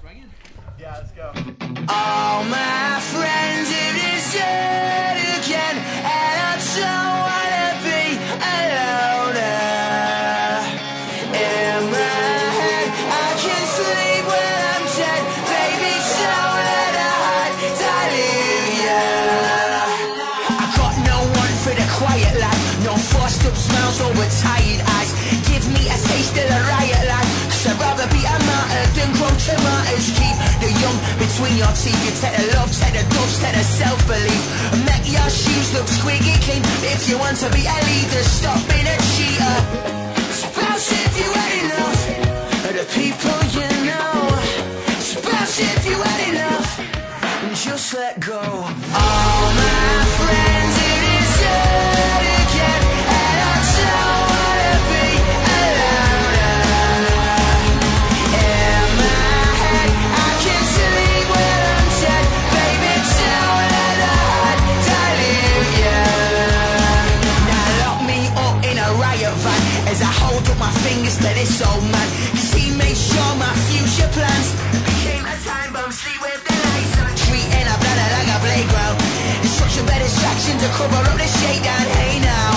Yeah, let's go. All my friends, it is yet again, and I don't wanna be alone. In my head, I can sleep when I'm dead. Baby, don't let a heart dilute ya. I got no one for the quiet life, no forced up smiles over tired eyes. Give me a taste of the riot life, 'cause I'd rather be a martyr than grow tomatoes. Keep the young between your teeth. You take the love, take the doves, take the self-belief. Make your shoes look squeaky clean. If you want to be a leader, stop being a cheater. It's about if you had enough of the people you know. It's about if you had enough and just let go. All my friends, it is yet again, and I don't wanna be alone. In my head, I can sleep when I'm dead. Baby, don't let a heart dilute ya. Now lock me up in a riot van as I hold up my fingers to this old man, 'cause he made sure my future plans became a time bomb. Sleep with the lights on, treating a planet like a playground. It's such a bad distraction to cover up the shakedown. Hey now,